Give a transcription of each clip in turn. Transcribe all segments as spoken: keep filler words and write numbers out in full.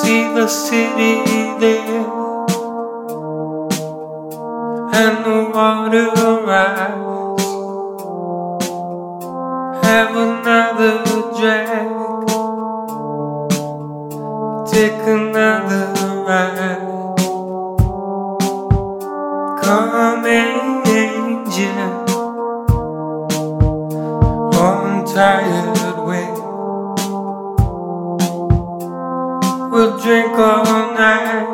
see the city there, and the water rise. Have another drag, take another ride. Come angel, on tired way. We'll drink all night,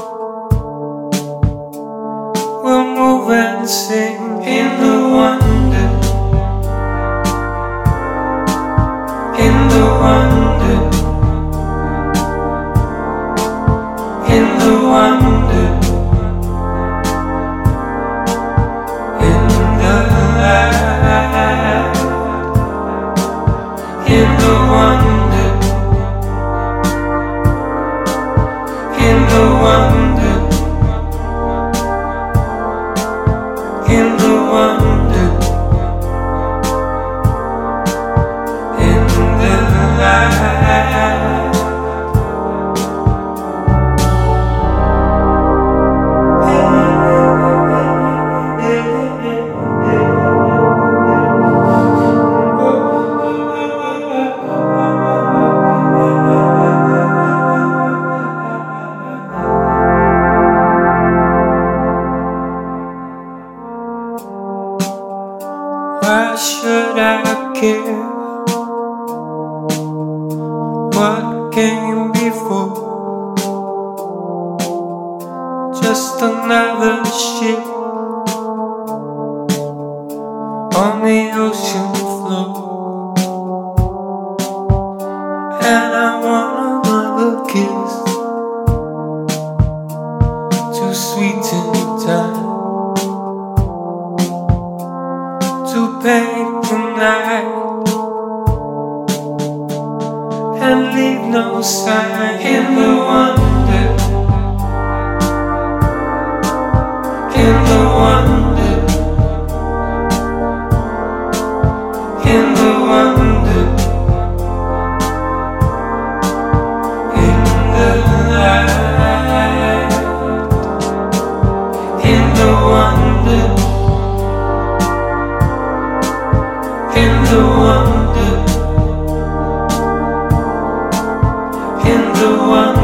we'll move and sing in the wonder, in the wonder, in the wonder, in the light, in the wonder, in the wonder, in the wonder, in the light. Why should I care what came before? Just another ship on the ocean floor, and I want another kiss to sweeten time, to paint the night and leave no sign. In the wonder, in the wonder, in the wonder, in the light, in the wonder, in the wonder, in the wonder.